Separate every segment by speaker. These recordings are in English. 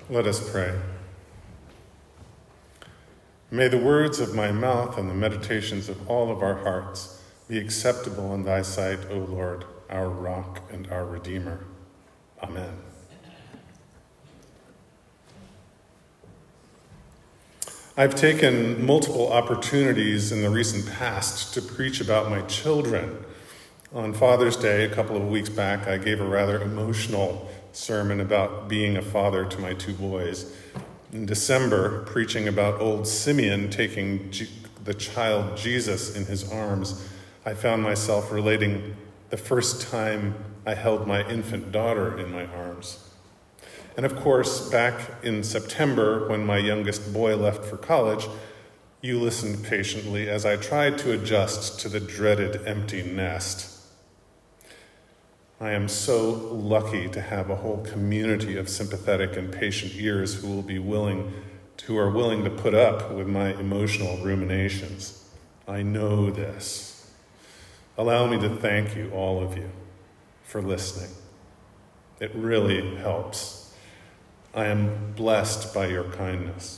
Speaker 1: Let us pray. May the words of my mouth and the meditations of all of our hearts be acceptable in thy sight, O Lord, our rock and our Redeemer. Amen. I've taken multiple opportunities in the recent past to preach about my children. On Father's Day, a couple of weeks back, I gave a rather emotional sermon about being a father to my two boys. In December, preaching about old Simeon taking the child Jesus in his arms, I found myself relating the first time I held my infant daughter in my arms. And of course, back in September, when my youngest boy left for college, you listened patiently as I tried to adjust to the dreaded empty nest. I am so lucky to have a whole community of sympathetic and patient ears who are willing to put up with my emotional ruminations. I know this. Allow me to thank you, all of you, for listening. It really helps. I am blessed by your kindness.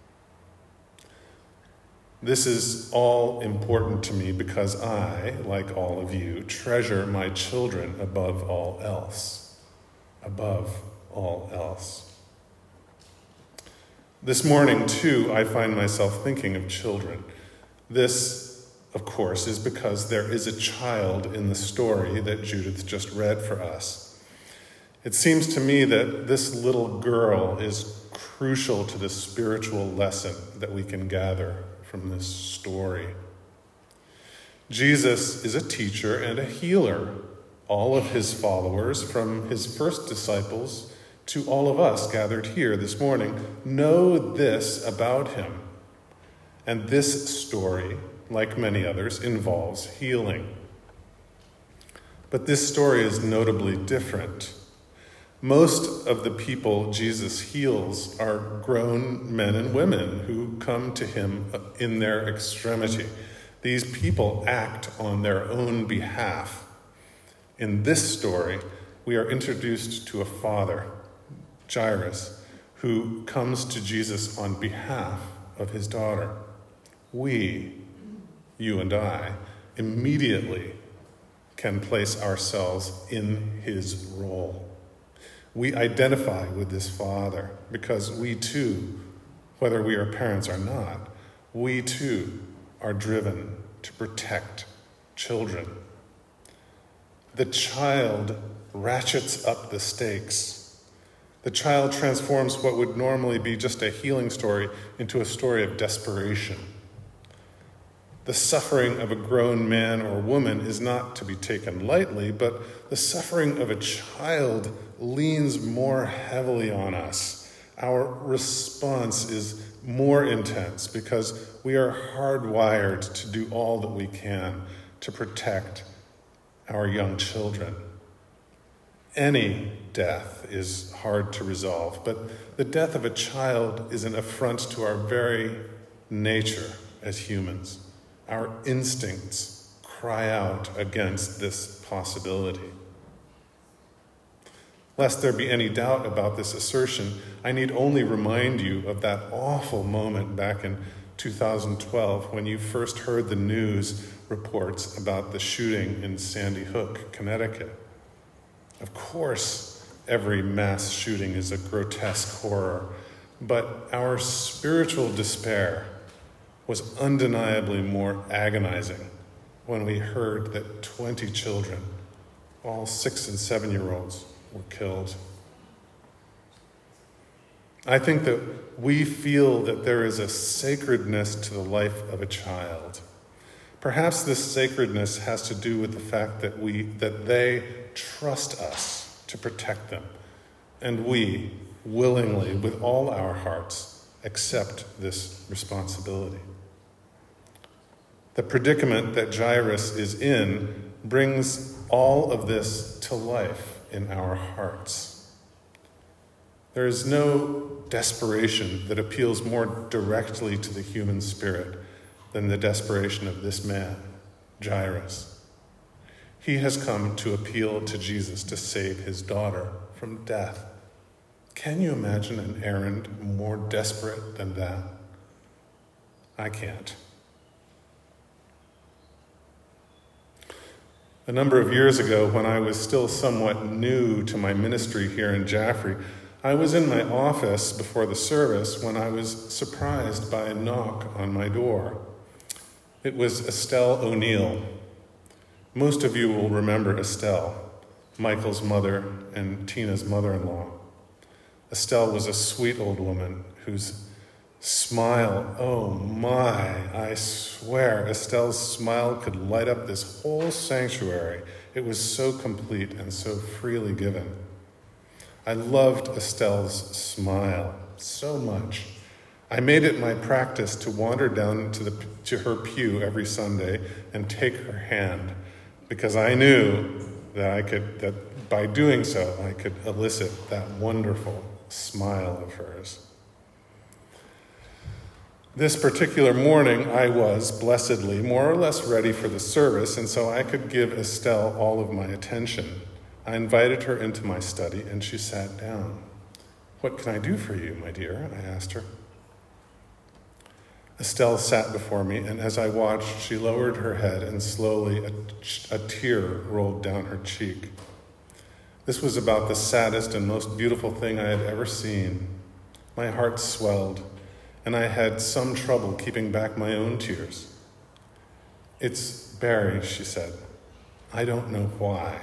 Speaker 1: This is all important to me because I, like all of you, treasure my children above all else. Above all else. This morning, too, I find myself thinking of children. This, of course, is because there is a child in the story that Judith just read for us. It seems to me that this little girl is crucial to the spiritual lesson that we can gather from this story. Jesus is a teacher and a healer. All of his followers, from his first disciples to all of us gathered here this morning, know this about him. And this story, like many others, involves healing. But this story is notably different. Most of the people Jesus heals are grown men and women who come to him in their extremity. These people act on their own behalf. In this story, we are introduced to a father, Jairus, who comes to Jesus on behalf of his daughter. We, you and I, immediately can place ourselves in his role. We identify with this father because we too, whether we are parents or not, we too are driven to protect children. The child ratchets up the stakes. The child transforms what would normally be just a healing story into a story of desperation. The suffering of a grown man or woman is not to be taken lightly, but the suffering of a child leans more heavily on us. Our response is more intense because we are hardwired to do all that we can to protect our young children. Any death is hard to resolve, but the death of a child is an affront to our very nature as humans. Our instincts cry out against this possibility. Lest there be any doubt about this assertion, I need only remind you of that awful moment back in 2012 when you first heard the news reports about the shooting in Sandy Hook, Connecticut. Of course, every mass shooting is a grotesque horror, but our spiritual despair was undeniably more agonizing when we heard that 20 children, all 6- and 7-year-olds, were killed. I think that we feel that there is a sacredness to the life of a child. Perhaps this sacredness has to do with the fact that they trust us to protect them, and we willingly, with all our hearts, accept this responsibility. The predicament that Jairus is in brings all of this to life in our hearts. There is no desperation that appeals more directly to the human spirit than the desperation of this man, Jairus. He has come to appeal to Jesus to save his daughter from death. Can you imagine an errand more desperate than that? I can't. A number of years ago, when I was still somewhat new to my ministry here in Jaffrey, I was in my office before the service when I was surprised by a knock on my door. It was Estelle O'Neill. Most of you will remember Estelle, Michael's mother and Tina's mother-in-law. Estelle was a sweet old woman whose smile, oh my, I swear, Estelle's smile could light up this whole sanctuary. It was so complete and so freely given. I loved Estelle's smile so much. I made it my practice to wander down to her pew every Sunday and take her hand, because I knew that by doing so, I could elicit that wonderful smile of hers. This particular morning, I was, blessedly, more or less ready for the service, and so I could give Estelle all of my attention. I invited her into my study, and she sat down. "What can I do for you, my dear?" I asked her. Estelle sat before me, and as I watched, she lowered her head, and slowly a tear rolled down her cheek. This was about the saddest and most beautiful thing I had ever seen. My heart swelled, and I had some trouble keeping back my own tears. "It's Barry," she said. "I don't know why."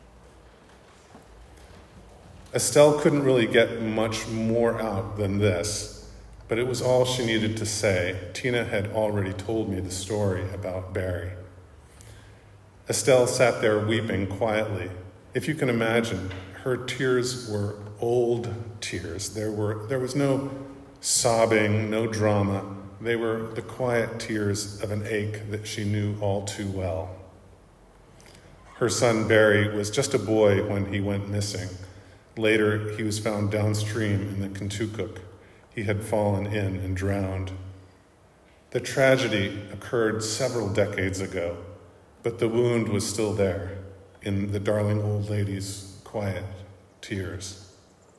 Speaker 1: Estelle couldn't really get much more out than this, but it was all she needed to say. Tina had already told me the story about Barry. Estelle sat there weeping quietly. If you can imagine, her tears were old tears. There was no sobbing, no drama. They were the quiet tears of an ache that she knew all too well. Her son Barry was just a boy when he went missing. Later, he was found downstream in the Kentucook. He had fallen in and drowned. The tragedy occurred several decades ago, but the wound was still there in the darling old lady's quiet tears.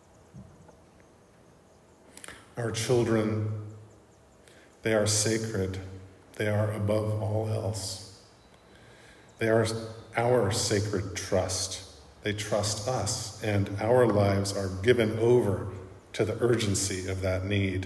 Speaker 1: Our children, they are sacred. They are above all else. They are our sacred trust. They trust us, and our lives are given over to the urgency of that need.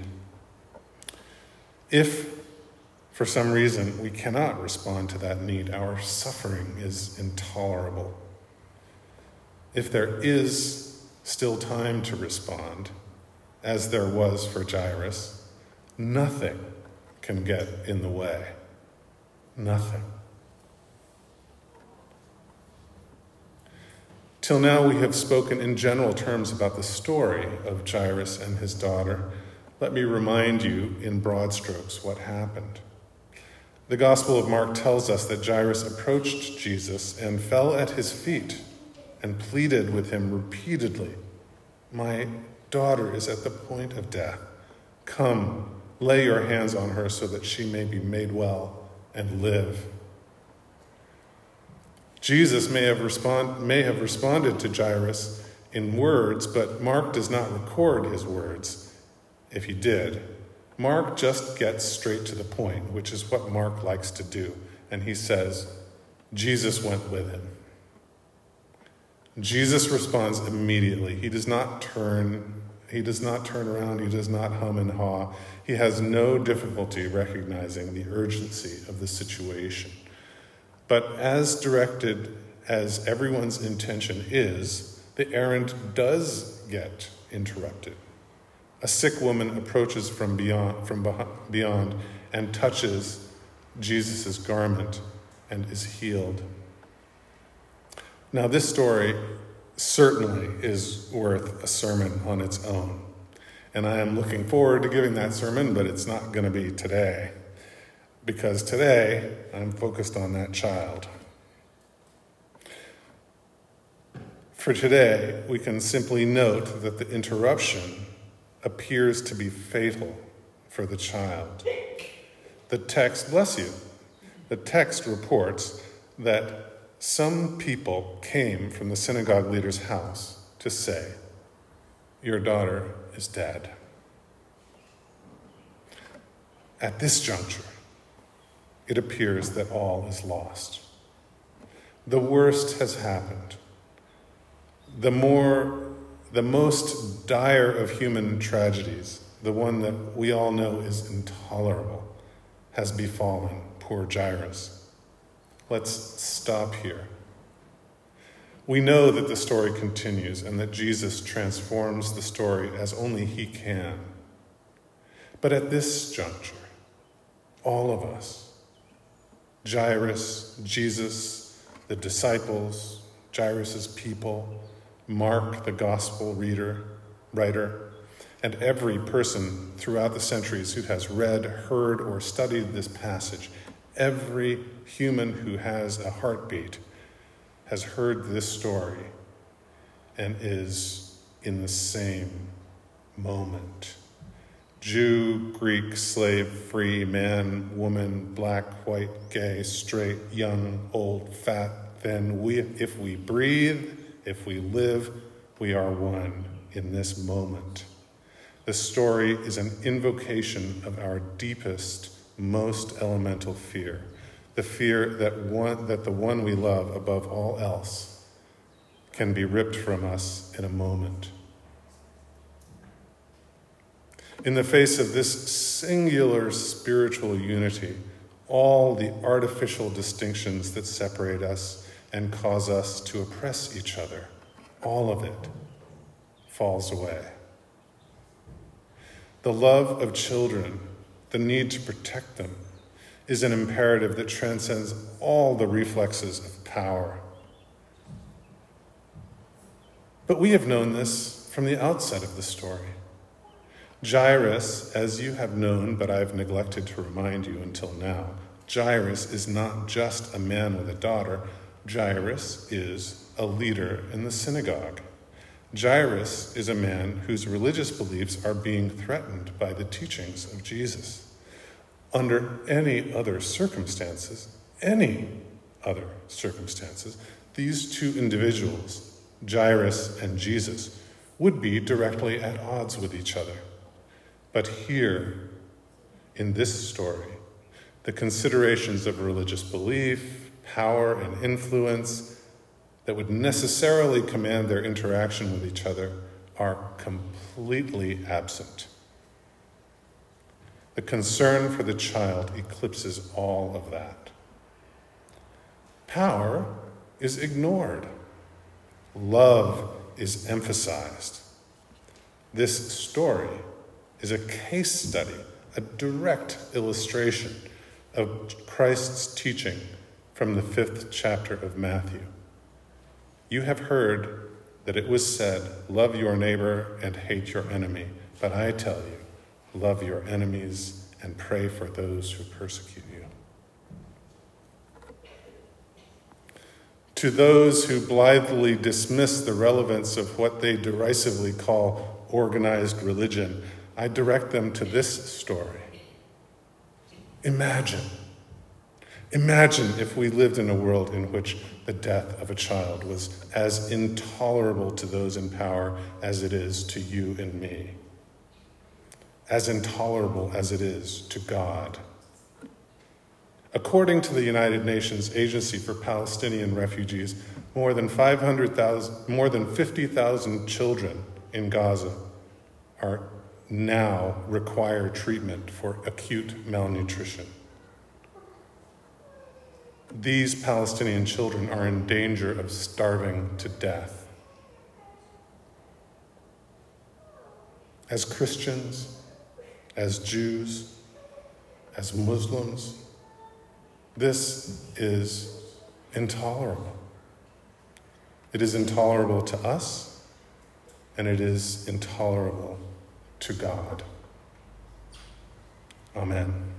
Speaker 1: If, for some reason, we cannot respond to that need, our suffering is intolerable. If there is still time to respond, as there was for Jairus, nothing can get in the way. Nothing. Till now, we have spoken in general terms about the story of Jairus and his daughter. Let me remind you in broad strokes what happened. The Gospel of Mark tells us that Jairus approached Jesus and fell at his feet and pleaded with him repeatedly, "My daughter is at the point of death. Come, lay your hands on her so that she may be made well and live." Jesus may have responded to Jairus in words, but Mark does not record his words. If he did, Mark just gets straight to the point, which is what Mark likes to do. And he says, Jesus went with him. Jesus responds immediately. He does not turn around. He does not hum and haw. He has no difficulty recognizing the urgency of the situation. But as directed as everyone's intention is, the errand does get interrupted. A sick woman approaches from beyond and touches Jesus' garment and is healed. Now, this story certainly is worth a sermon on its own. And I am looking forward to giving that sermon, but it's not going to be today. Because today, I'm focused on that child. For today, we can simply note that the interruption appears to be fatal for the child. The text, bless you, the text reports that some people came from the synagogue leader's house to say, your daughter is dead. At this juncture, it appears that all is lost. The worst has happened. The most dire of human tragedies, the one that we all know is intolerable, has befallen poor Jairus. Let's stop here. We know that the story continues and that Jesus transforms the story as only he can. But at this juncture, all of us, Jairus, Jesus, the disciples, Jairus' people, Mark, the gospel writer, and every person throughout the centuries who has read, heard, or studied this passage, every human who has a heartbeat has heard this story and is in the same moment. Jew, Greek, slave, free, man, woman, black, white, gay, straight, young, old, fat, thin. If we breathe, if we live, we are one in this moment. The story is an invocation of our deepest, most elemental fear, the fear that the one we love above all else can be ripped from us in a moment. In the face of this singular spiritual unity, all the artificial distinctions that separate us and cause us to oppress each other, all of it falls away. The love of children, the need to protect them, is an imperative that transcends all the reflexes of power. But we have known this from the outset of the story. Jairus, as you have known, but I've neglected to remind you until now, Jairus is not just a man with a daughter. Jairus is a leader in the synagogue. Jairus is a man whose religious beliefs are being threatened by the teachings of Jesus. Under any other circumstances, these two individuals, Jairus and Jesus, would be directly at odds with each other. But here, in this story, the considerations of religious belief, power, and influence that would necessarily command their interaction with each other are completely absent. The concern for the child eclipses all of that. Power is ignored. Love is emphasized. This story is a case study, a direct illustration of Christ's teaching from the 5th chapter of Matthew. You have heard that it was said, love your neighbor and hate your enemy. But I tell you, love your enemies and pray for those who persecute you. To those who blithely dismiss the relevance of what they derisively call organized religion, I direct them to this story. Imagine if we lived in a world in which the death of a child was as intolerable to those in power as it is to you and me, as intolerable as it is to God. According to the United Nations Agency for Palestinian Refugees, more than 50,000 children in Gaza now require treatment for acute malnutrition. These Palestinian children are in danger of starving to death. As Christians, as Jews, as Muslims, this is intolerable. It is intolerable to us, and it is intolerable to God. Amen.